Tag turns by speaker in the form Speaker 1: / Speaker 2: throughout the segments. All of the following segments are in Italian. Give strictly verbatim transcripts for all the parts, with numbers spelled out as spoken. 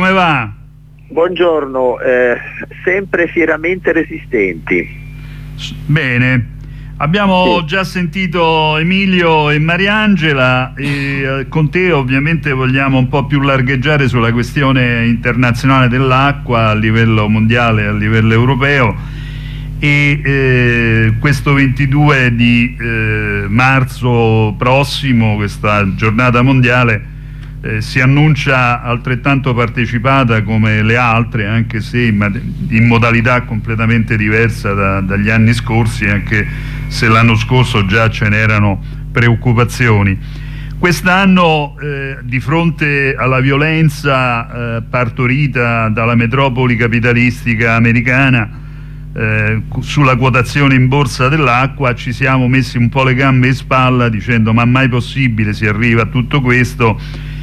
Speaker 1: come va?
Speaker 2: Buongiorno, eh, sempre fieramente resistenti.
Speaker 1: Bene, abbiamo
Speaker 2: sì.
Speaker 1: già sentito Emilio e Mariangela e eh, con te ovviamente vogliamo un po' più largheggiare sulla questione internazionale dell'acqua a livello mondiale e a livello europeo. E eh, questo ventidue di eh, marzo prossimo, questa giornata mondiale, eh, si annuncia altrettanto partecipata come le altre, anche se in, in modalità completamente diversa da, dagli anni scorsi, anche se l'anno scorso già ce n'erano preoccupazioni. Quest'anno, eh, di fronte alla violenza eh, partorita dalla metropoli capitalistica americana, Eh, sulla quotazione in borsa dell'acqua, ci siamo messi un po' le gambe in spalla dicendo ma mai possibile si arriva a tutto questo,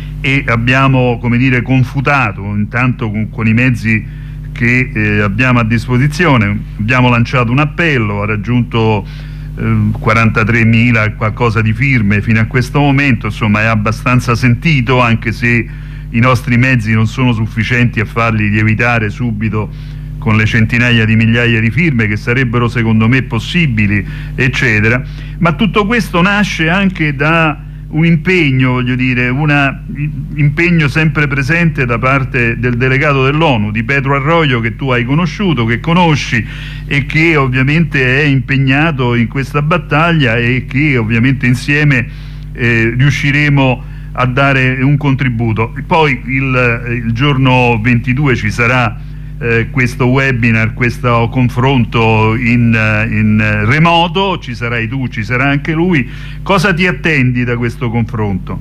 Speaker 1: e abbiamo, come dire, confutato intanto con, con i mezzi che eh, abbiamo a disposizione. Abbiamo lanciato un appello, ha raggiunto eh, quarantatremila e qualcosa di firme fino a questo momento, insomma è abbastanza sentito, anche se i nostri mezzi non sono sufficienti a farli lievitare subito con le centinaia di migliaia di firme che sarebbero secondo me possibili, eccetera. Ma tutto questo nasce anche da un impegno, voglio dire, un impegno sempre presente da parte del delegato dell'ONU, di Pedro Arroyo, che tu hai conosciuto, che conosci e che ovviamente è impegnato in questa battaglia e che ovviamente insieme eh, riusciremo a dare un contributo. Poi il, il giorno ventidue ci sarà Eh, questo webinar, questo confronto in, in remoto, ci sarai tu, ci sarà anche lui. Cosa ti attendi da questo confronto?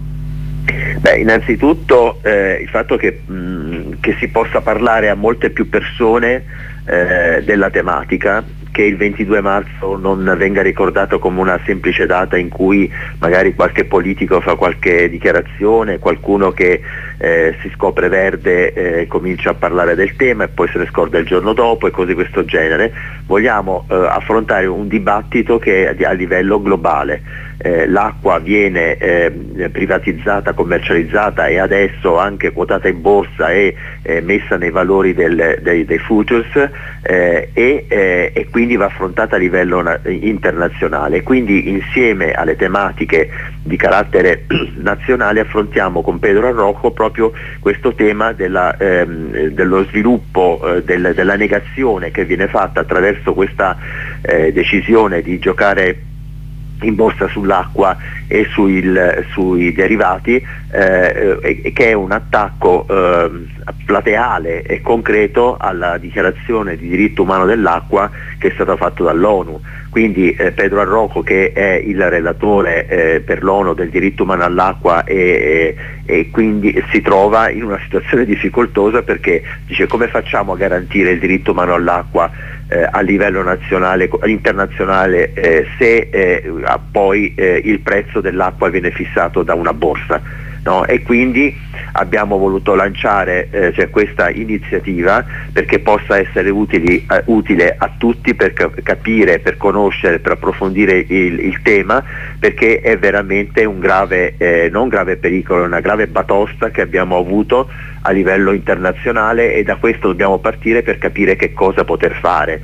Speaker 2: Beh, innanzitutto eh, il fatto che, mh, che si possa parlare a molte più persone eh, della tematica, che il ventidue marzo non venga ricordato come una semplice data in cui magari qualche politico fa qualche dichiarazione, qualcuno che eh, si scopre verde eh, comincia a parlare del tema e poi se ne scorda il giorno dopo e cose di questo genere. Vogliamo eh, affrontare un dibattito che è a livello globale. Eh, l'acqua viene eh, privatizzata, commercializzata e adesso anche quotata in borsa e eh, messa nei valori del, dei, dei futures eh, e, eh, e quindi va affrontata a livello na- internazionale. Quindi insieme alle tematiche di carattere nazionale affrontiamo con Pedro Arrojo proprio questo tema della, ehm, dello sviluppo, eh, del, della negazione che viene fatta attraverso questa eh, decisione di giocare in borsa sull'acqua e sui, sui derivati, eh, che è un attacco eh, plateale e concreto alla dichiarazione di diritto umano dell'acqua che è stata fatta dall'ONU. Quindi eh, Pedro Arrojo, che è il relatore eh, per l'ONU del diritto umano all'acqua e, e, e quindi si trova in una situazione difficoltosa, perché dice come facciamo a garantire il diritto umano all'acqua eh, a livello nazionale, internazionale eh, se eh, poi eh, il prezzo dell'acqua viene fissato da una borsa. No? E quindi abbiamo voluto lanciare eh, cioè questa iniziativa perché possa essere utili, eh, utile a tutti per cap- capire, per conoscere, per approfondire il, il tema, perché è veramente un grave, eh, non grave pericolo, è una grave batosta che abbiamo avuto a livello internazionale e da questo dobbiamo partire per capire che cosa poter fare.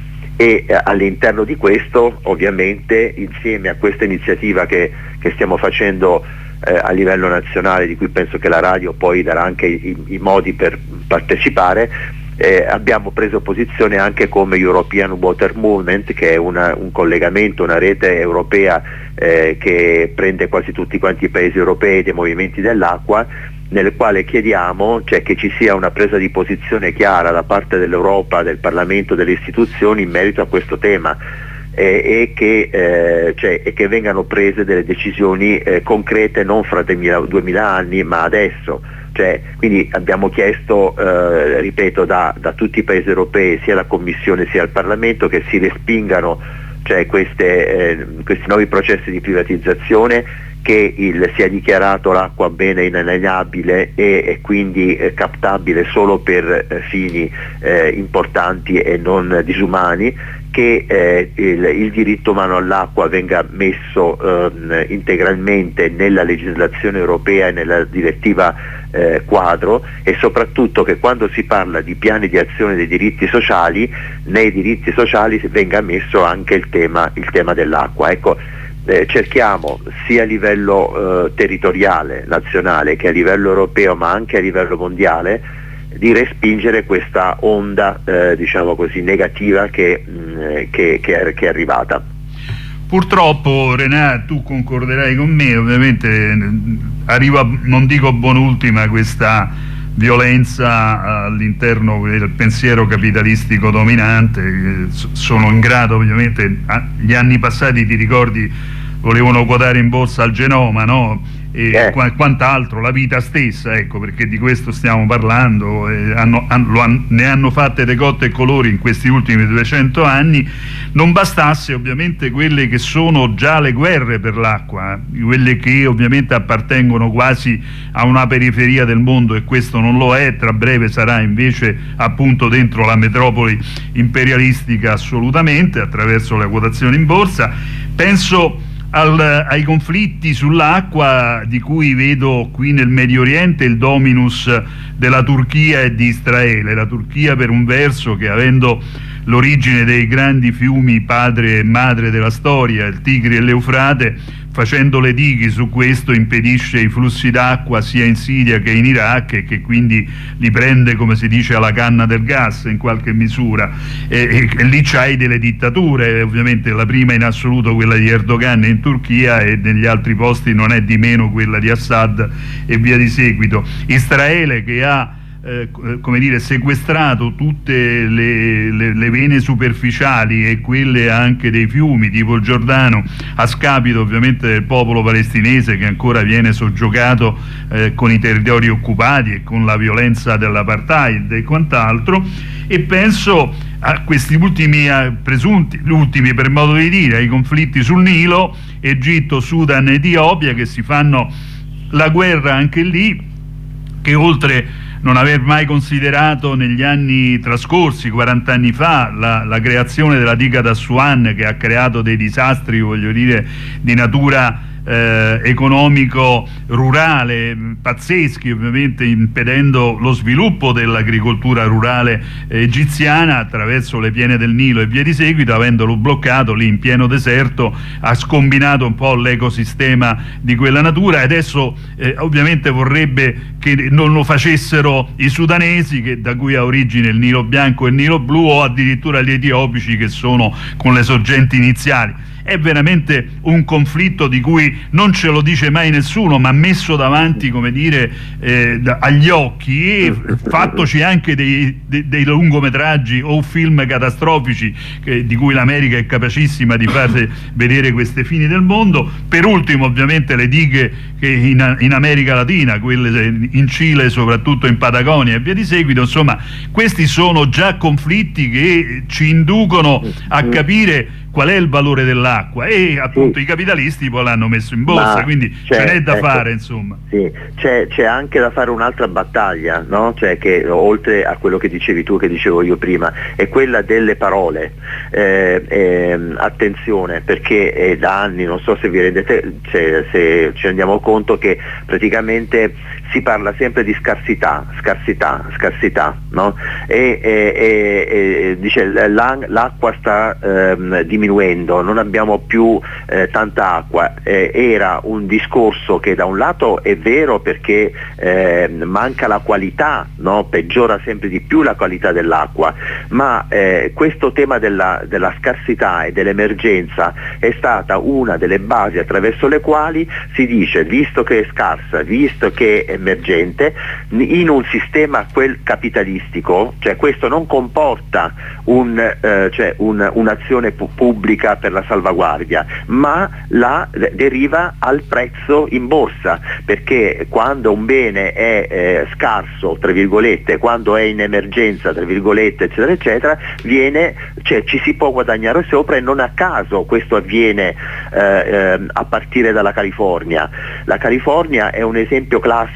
Speaker 2: E eh, all'interno di questo, ovviamente, insieme a questa iniziativa che, che stiamo facendo Eh, a livello nazionale, di cui penso che la radio poi darà anche i, i modi per partecipare, eh, abbiamo preso posizione anche come European Water Movement, che è una, un collegamento, una rete europea eh, che prende quasi tutti quanti i paesi europei dei movimenti dell'acqua, nel quale chiediamo cioè, che ci sia una presa di posizione chiara da parte dell'Europa, del Parlamento, delle istituzioni in merito a questo tema. E, e, che, eh, cioè, e che vengano prese delle decisioni eh, concrete non fra duemila anni ma adesso. Cioè, quindi abbiamo chiesto, eh, ripeto, da, da tutti i paesi europei, sia la Commissione sia il Parlamento, che si respingano cioè, queste, eh, questi nuovi processi di privatizzazione, che il, sia dichiarato l'acqua bene inalienabile e, e quindi eh, captabile solo per eh, fini eh, importanti e non disumani, che eh, il, il diritto umano all'acqua venga messo eh, integralmente nella legislazione europea e nella direttiva eh, quadro, e soprattutto che quando si parla di piani di azione dei diritti sociali, nei diritti sociali venga messo anche il tema, il tema dell'acqua. Ecco, eh, cerchiamo sia a livello eh, territoriale, nazionale, che a livello europeo, ma anche a livello mondiale, di respingere questa onda eh, diciamo così negativa che, mh, che, che, è, che è arrivata.
Speaker 1: Purtroppo, Renato, tu concorderai con me, ovviamente arriva, non dico buon'ultima, questa violenza all'interno del pensiero capitalistico dominante. Sono in grado, ovviamente, gli anni passati, ti ricordi, volevano quotare in borsa al genoma, no? E eh. qu- quant'altro, la vita stessa, ecco, perché di questo stiamo parlando, eh, hanno, hanno, han, ne hanno fatte de cotte e colori in questi ultimi duecento anni. Non bastasse, ovviamente, quelle che sono già le guerre per l'acqua, quelle che ovviamente appartengono quasi a una periferia del mondo, e questo non lo è, tra breve sarà invece appunto dentro la metropoli imperialistica, assolutamente, attraverso la quotazione in borsa. Penso Al, ai conflitti sull'acqua, di cui vedo qui nel Medio Oriente il dominus della Turchia e di Israele. La Turchia, per un verso, che avendo l'origine dei grandi fiumi padre e madre della storia, il Tigri e l'Eufrate, facendo le dighe su questo impedisce i flussi d'acqua sia in Siria che in Iraq, e che quindi li prende, come si dice, alla canna del gas in qualche misura, e, e, e lì c'hai delle dittature, ovviamente la prima in assoluto quella di Erdogan in Turchia, e negli altri posti non è di meno quella di Assad e via di seguito. Israele, che ha Eh, come dire, sequestrato tutte le, le, le vene superficiali e quelle anche dei fiumi tipo il Giordano, a scapito ovviamente del popolo palestinese, che ancora viene soggiogato eh, con i territori occupati e con la violenza dell'apartheid e quant'altro. E penso a questi ultimi eh, presunti, gli ultimi per modo di dire, ai conflitti sul Nilo, Egitto, Sudan, Etiopia, che si fanno la guerra anche lì, che oltre non aver mai considerato negli anni trascorsi, quaranta anni fa, la, la creazione della diga d'Assuan, che ha creato dei disastri, voglio dire, di natura eh, economico-rurale pazzeschi, ovviamente impedendo lo sviluppo dell'agricoltura rurale eh, egiziana attraverso le piene del Nilo e via di seguito. Avendolo bloccato lì in pieno deserto, ha scombinato un po' l'ecosistema di quella natura, e adesso eh, ovviamente vorrebbe che non lo facessero i sudanesi, che, da cui ha origine il Nilo bianco e il Nilo blu, o addirittura gli etiopici, che sono con le sorgenti iniziali. È veramente un conflitto di cui non ce lo dice mai nessuno, ma messo davanti, come dire, eh, agli occhi, e fattoci anche dei, dei, dei lungometraggi o film catastrofici che, di cui l'America è capacissima di far vedere queste fini del mondo. Per ultimo, ovviamente, le dighe che in, in America Latina, quelle in Cile, soprattutto in Patagonia e via di seguito. Insomma, questi sono già conflitti che ci inducono a capire qual è il valore dell'acqua, e appunto sì, i capitalisti poi l'hanno messo in borsa, ma quindi ce n'è da ecco, fare, insomma.
Speaker 2: Sì, c'è, c'è anche da fare un'altra battaglia, no? Cioè, che oltre a quello che dicevi tu, che dicevo io prima, è quella delle parole. Eh, eh, attenzione, perché è da anni, non so se vi rendete, se, se ci rendiamo conto, che praticamente si parla sempre di scarsità, scarsità, scarsità, no? E, e, e, e dice l'acqua sta ehm, diminuendo, non abbiamo più eh, tanta acqua. Eh, era un discorso che da un lato è vero, perché eh, manca la qualità, no? Peggiora sempre di più la qualità dell'acqua, ma eh, questo tema della, della scarsità e dell'emergenza è stata una delle basi attraverso le quali si dice, visto che è scarsa, visto che è emergente, in un sistema quel capitalistico, cioè questo non comporta un, eh, cioè un, un'azione pu- pubblica per la salvaguardia, ma la deriva al prezzo in borsa, perché quando un bene è eh, scarso, tra virgolette, quando è in emergenza, tra virgolette, eccetera eccetera, viene, cioè ci si può guadagnare sopra, e non a caso questo avviene eh, eh, a partire dalla California. La California è un esempio classico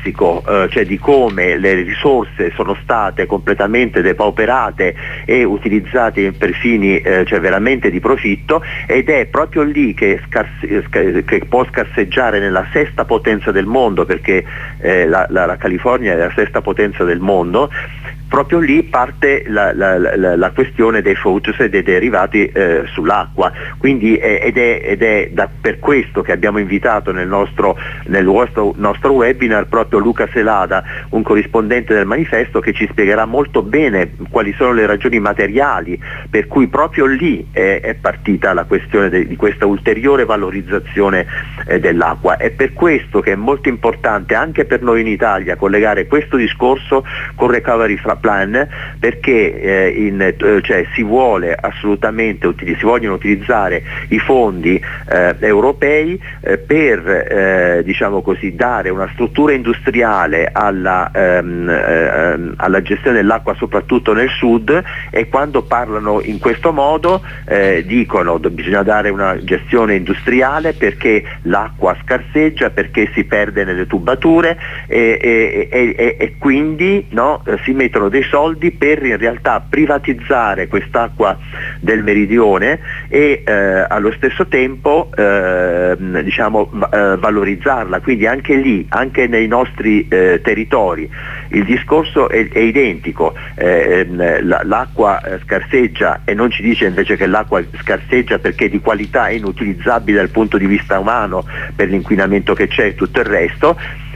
Speaker 2: grafico, eh, cioè di come le risorse sono state completamente depauperate e utilizzate per fini eh, cioè veramente di profitto, ed è proprio lì che, scarse, che può scarseggiare nella sesta potenza del mondo, perché eh, la, la, la California è la sesta potenza del mondo. Proprio lì parte la, la, la, la questione dei fruits e dei derivati eh, sull'acqua, quindi eh, ed è, ed è da, per questo che abbiamo invitato nel nostro, nel nostro, nostro webinar proprio Luca Selada, un corrispondente del manifesto, che ci spiegherà molto bene quali sono le ragioni materiali per cui proprio lì è, è partita la questione de, di questa ulteriore valorizzazione eh, dell'acqua. È per questo che è molto importante anche per noi in Italia collegare questo discorso con Recovery Plan, perché eh, in, eh, cioè, si vuole assolutamente util- si vogliono utilizzare i fondi eh, europei eh, per eh, diciamo così dare una struttura industriale alla, ehm, ehm, alla gestione dell'acqua, soprattutto nel sud, e quando parlano in questo modo eh, dicono che bisogna dare una gestione industriale perché l'acqua scarseggia, perché si perde nelle tubature e, e, e, e, e quindi no, si mettono dei soldi per in realtà privatizzare quest'acqua del meridione e eh, allo stesso tempo eh, diciamo eh, valorizzarla. Quindi anche lì, anche nei nostri eh, territori, il discorso è, è identico, eh, l'acqua scarseggia, e non ci dice invece che l'acqua scarseggia perché di qualità è inutilizzabile dal punto di vista umano per l'inquinamento che c'è e tutto il resto.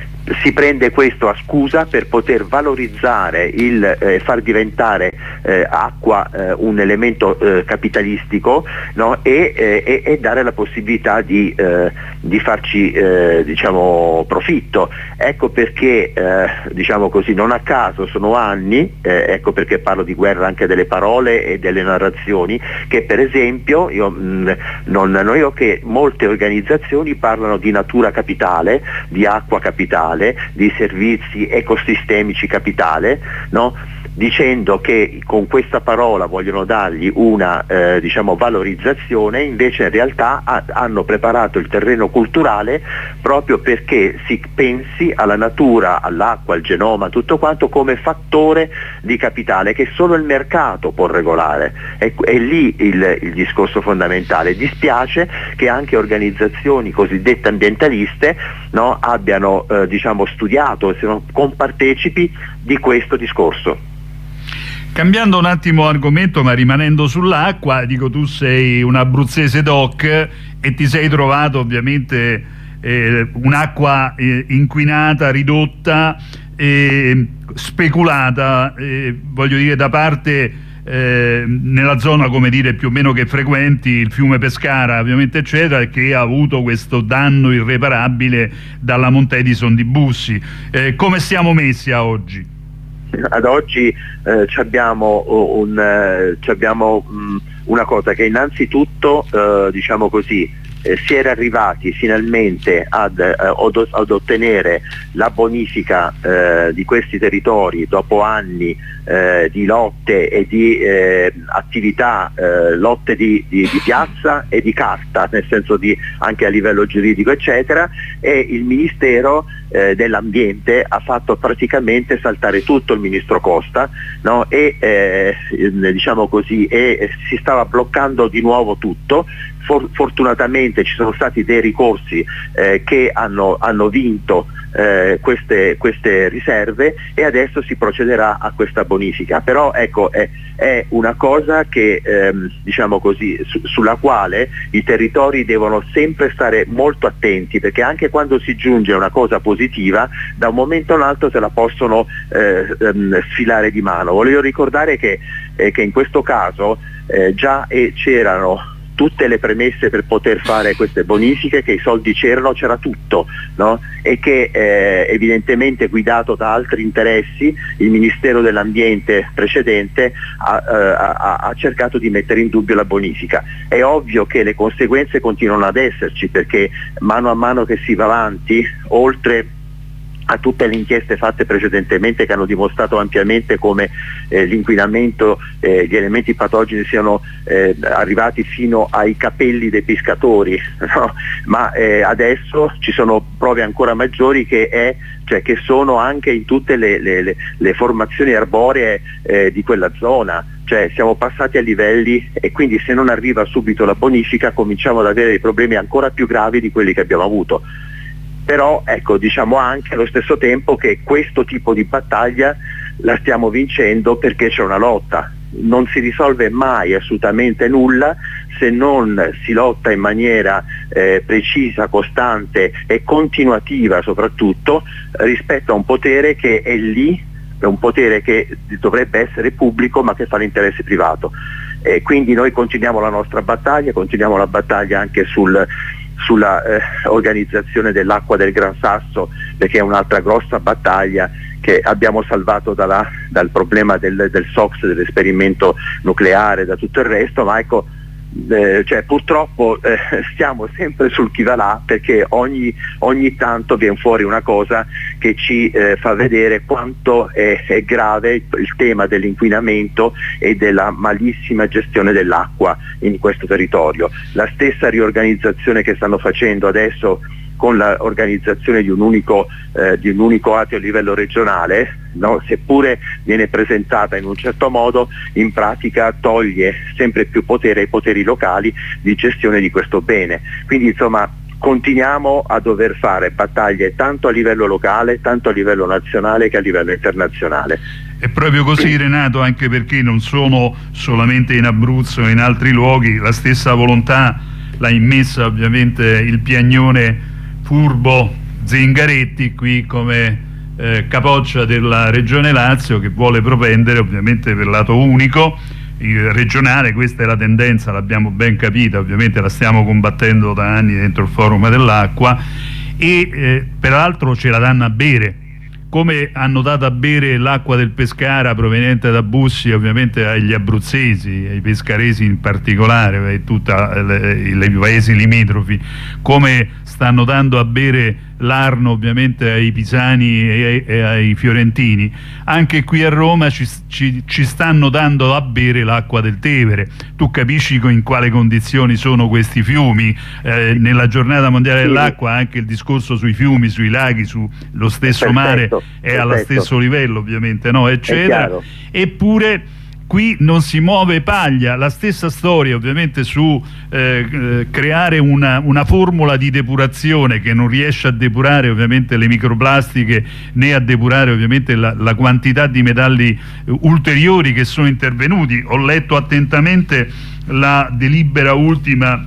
Speaker 2: Si prende questo a scusa per poter valorizzare il eh, far diventare eh, acqua eh, un elemento eh, capitalistico, no? e, eh, e dare la possibilità di, eh, di farci eh, diciamo profitto. Ecco perché eh, diciamo così, non a caso sono anni, eh, ecco perché parlo di guerra anche delle parole e delle narrazioni, che per esempio io mh, non, non io che molte organizzazioni parlano di natura capitale, di acqua capitale, di servizi ecosistemici capitale, no? Dicendo che con questa parola vogliono dargli una eh, diciamo valorizzazione, invece in realtà ha, hanno preparato il terreno culturale proprio perché si pensi alla natura, all'acqua, al genoma, tutto quanto come fattore di capitale che solo il mercato può regolare. È, è lì il, il discorso fondamentale. Dispiace che anche organizzazioni cosiddette ambientaliste, no, abbiano eh, diciamo studiato e siano compartecipi di questo discorso.
Speaker 1: Cambiando un attimo argomento, ma rimanendo sull'acqua, dico, tu sei un abruzzese doc e ti sei trovato ovviamente eh, un'acqua eh, inquinata, ridotta, eh, speculata, eh, voglio dire, da parte eh, nella zona, come dire, più o meno che frequenti, il fiume Pescara ovviamente eccetera, che ha avuto questo danno irreparabile dalla Mount Edison di Bussi. Eh, come siamo messi a oggi?
Speaker 2: Ad oggi eh, abbiamo, un, eh, abbiamo mh, una cosa che innanzitutto eh, diciamo così eh, si era arrivati finalmente ad, eh, ad, ad ottenere la bonifica eh, di questi territori dopo anni eh, di lotte e di eh, attività, eh, lotte di, di, di piazza e di carta, nel senso di anche a livello giuridico eccetera, e il Ministero eh, dell'Ambiente ha fatto praticamente saltare tutto il ministro Costa, no? e eh, diciamo così e si stava bloccando di nuovo tutto. For, fortunatamente ci sono stati dei ricorsi eh, che hanno, hanno vinto eh, queste, queste riserve e adesso si procederà a questa bonifica. Però ecco, è, è una cosa che ehm, diciamo così su, sulla quale i territori devono sempre stare molto attenti, perché anche quando si giunge a una cosa positiva da un momento all'altro se la possono eh, ehm, sfilare di mano. Volevo ricordare che, eh, che in questo caso eh, già eh, c'erano tutte le premesse per poter fare queste bonifiche, che i soldi c'erano, c'era tutto, no? E che eh, evidentemente guidato da altri interessi il Ministero dell'Ambiente precedente ha, ha, ha cercato di mettere in dubbio la bonifica. È ovvio che le conseguenze continuano ad esserci, perché mano a mano che si va avanti, oltre a tutte le inchieste fatte precedentemente che hanno dimostrato ampiamente come eh, l'inquinamento, eh, gli elementi patogeni siano eh, arrivati fino ai capelli dei pescatori, no? Ma eh, adesso ci sono prove ancora maggiori che è cioè che sono anche in tutte le, le, le, le formazioni arboree eh, di quella zona, cioè siamo passati a livelli e quindi se non arriva subito la bonifica cominciamo ad avere dei problemi ancora più gravi di quelli che abbiamo avuto. Però ecco, diciamo anche allo stesso tempo che questo tipo di battaglia la stiamo vincendo perché c'è una lotta, non si risolve mai assolutamente nulla se non si lotta in maniera eh, precisa, costante e continuativa soprattutto rispetto a un potere che è lì, è un potere che dovrebbe essere pubblico ma che fa l'interesse privato. E quindi noi continuiamo la nostra battaglia, continuiamo la battaglia anche sul sulla eh, organizzazione dell'acqua del Gran Sasso, perché è un'altra grossa battaglia che abbiamo salvato dalla, dal problema del, del S O X, dell'esperimento nucleare, da tutto il resto, ma ecco, eh, cioè, purtroppo eh, stiamo sempre sul chi va là, perché ogni, ogni tanto viene fuori una cosa che ci eh, fa vedere quanto è, è grave il, il tema dell'inquinamento e della malissima gestione dell'acqua in questo territorio. La stessa riorganizzazione che stanno facendo adesso con l'organizzazione di un unico, eh, di un unico atio a livello regionale, no? Seppure viene presentata in un certo modo, in pratica toglie sempre più potere ai poteri locali di gestione di questo bene. Quindi insomma continuiamo a dover fare battaglie tanto a livello locale, tanto a livello nazionale che a livello internazionale.
Speaker 1: È proprio così, Renato, anche perché non sono solamente in Abruzzo e in altri luoghi, la stessa volontà l'ha immessa ovviamente il piagnone furbo Zingaretti qui come eh, capoccia della Regione Lazio, che vuole propendere ovviamente per lato unico regionale. Questa è la tendenza, l'abbiamo ben capita, ovviamente la stiamo combattendo da anni dentro il forum dell'acqua e eh, peraltro ce la danno a bere, come hanno dato a bere l'acqua del Pescara proveniente da Bussi ovviamente agli abruzzesi, ai pescaresi in particolare, e tutti i paesi limitrofi, come stanno dando a bere l'Arno ovviamente ai pisani e ai, e ai fiorentini. Anche qui a Roma ci, ci, ci stanno dando a bere l'acqua del Tevere. Tu capisci in quale condizioni sono questi fiumi? Eh, nella giornata mondiale dell'acqua anche il discorso sui fiumi, sui laghi, sullo stesso
Speaker 2: perfetto,
Speaker 1: mare è
Speaker 2: perfetto.
Speaker 1: allo stesso livello ovviamente, no? Eccetera. Eppure qui non si muove paglia. La stessa storia ovviamente su eh, eh, creare una, una formula di depurazione che non riesce a depurare ovviamente le microplastiche né a depurare ovviamente la, la quantità di metalli eh, ulteriori che sono intervenuti. Ho letto attentamente la delibera ultima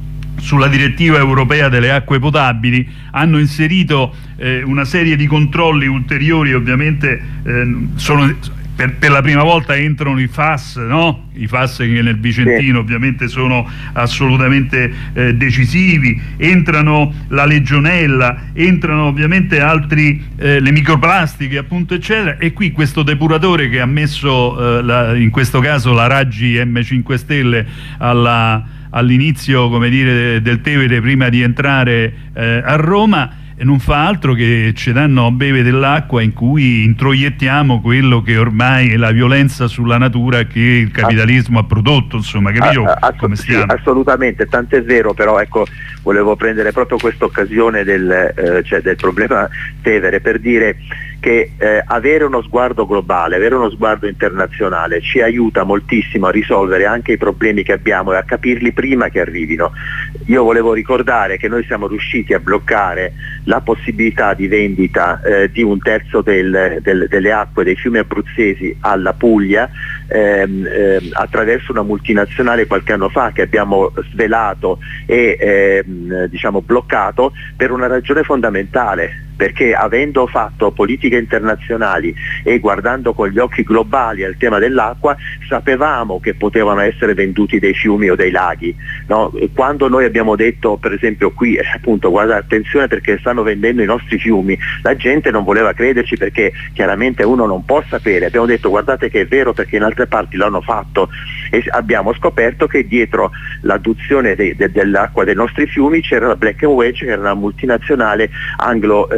Speaker 1: sulla direttiva europea delle acque potabili, hanno inserito eh, una serie di controlli ulteriori, ovviamente eh, sono Per, per la prima volta entrano i F A S, no? I F A S che nel Vicentino sì. ovviamente sono assolutamente eh, decisivi, entrano la legionella, entrano ovviamente altri, eh, le microplastiche appunto eccetera, e qui questo depuratore che ha messo eh, la, in questo caso la Raggi M cinque Stelle alla, all'inizio, come dire, del Tevere prima di entrare eh, a Roma, e non fa altro che ci danno a bere dell'acqua in cui introiettiamo quello che ormai è la violenza sulla natura che il capitalismo ha prodotto, insomma, capito
Speaker 2: Ass
Speaker 1: come stiamo?
Speaker 2: Sì, assolutamente, tant'è vero, però ecco, volevo prendere proprio questa occasione del, eh, cioè del problema Tevere per dire che eh, avere uno sguardo globale, avere uno sguardo internazionale ci aiuta moltissimo a risolvere anche i problemi che abbiamo e a capirli prima che arrivino. Io volevo ricordare che noi siamo riusciti a bloccare la possibilità di vendita eh, di un terzo del, del, delle acque dei fiumi abruzzesi alla Puglia ehm, ehm, attraverso una multinazionale qualche anno fa che abbiamo svelato e ehm, diciamo bloccato per una ragione fondamentale, perché avendo fatto politiche internazionali e guardando con gli occhi globali al tema dell'acqua sapevamo che potevano essere venduti dei fiumi o dei laghi, no? Quando noi abbiamo detto per esempio qui appunto guarda attenzione perché stanno vendendo i nostri fiumi, la gente non voleva crederci perché chiaramente uno non può sapere, abbiamo detto guardate che è vero perché in altre parti l'hanno fatto e abbiamo scoperto che dietro l'adduzione de de dell'acqua dei nostri fiumi c'era la Black and Wedge, che era una multinazionale anglo eh,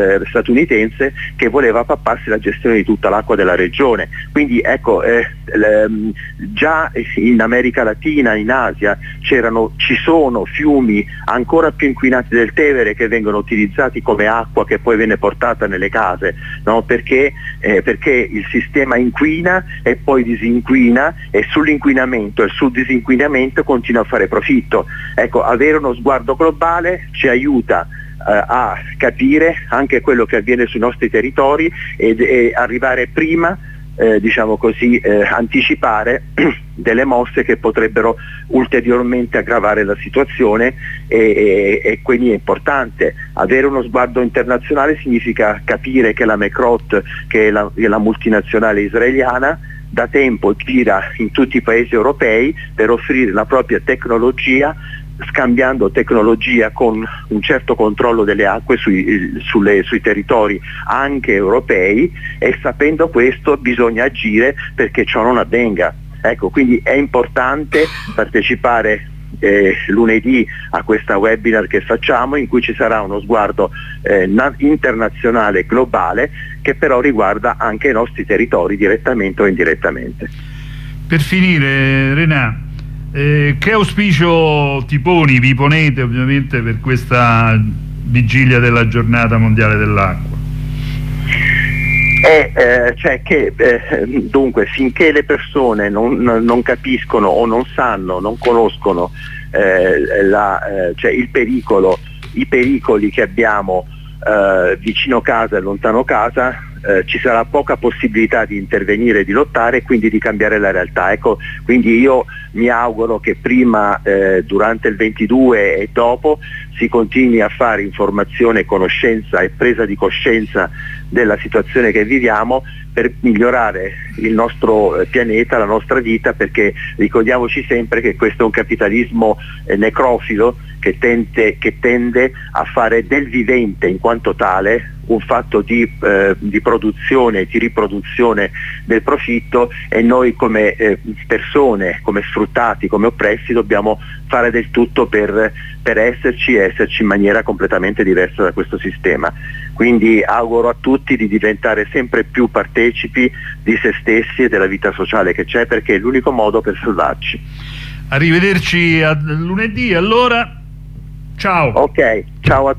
Speaker 2: eh, statunitense che voleva papparsi la gestione di tutta l'acqua della regione. Quindi ecco, eh, le, già in America Latina, in Asia, c'erano, ci sono fiumi ancora più inquinati del Tevere che vengono utilizzati come acqua che poi viene portata nelle case, no? Perché, eh, perché il sistema inquina e poi disinquina, e sull'inquinamento e sul disinquinamento continua a fare profitto. Ecco, avere uno sguardo globale ci aiuta eh, a capire anche quello che avviene sui nostri territori ed, e arrivare prima, eh, diciamo così, eh, anticipare delle mosse che potrebbero ulteriormente aggravare la situazione, e, e, e quindi è importante avere uno sguardo internazionale. Significa capire che la Mekrot, che è la, è la multinazionale israeliana, da tempo gira in tutti i paesi europei per offrire la propria tecnologia, scambiando tecnologia con un certo controllo delle acque sui, sulle, sui territori anche europei, e sapendo questo bisogna agire perché ciò non avvenga. Ecco, quindi è importante partecipare eh, lunedì a questa webinar che facciamo, in cui ci sarà uno sguardo eh, internazionale, globale, che però riguarda anche i nostri territori direttamente o indirettamente.
Speaker 1: Per finire, Renà, Eh, che auspicio ti poni, vi ponete ovviamente per questa vigilia della giornata mondiale dell'acqua?
Speaker 2: Eh, eh, cioè che eh, dunque, finché le persone non, non capiscono o non sanno, non conoscono eh, la, eh, cioè il pericolo, i pericoli che abbiamo eh, vicino casa e lontano casa, Eh, ci sarà poca possibilità di intervenire, di lottare e quindi di cambiare la realtà. Ecco, quindi io mi auguro che prima, eh, durante il ventidue e dopo, si continui a fare informazione, conoscenza e presa di coscienza della situazione che viviamo, per migliorare il nostro eh, pianeta, la nostra vita, perché ricordiamoci sempre che questo è un capitalismo eh, necrofilo che, tende, che tende a fare del vivente in quanto tale un fatto di, eh, di produzione, di riproduzione del profitto, e noi come eh, persone, come sfruttati, come oppressi, dobbiamo fare del tutto per, per esserci e esserci in maniera completamente diversa da questo sistema. Quindi auguro a tutti di diventare sempre più partecipi di se stessi e della vita sociale che c'è, perché è l'unico modo per salvarci.
Speaker 1: Arrivederci a lunedì, allora, ciao.
Speaker 2: Ok, ciao a tutti.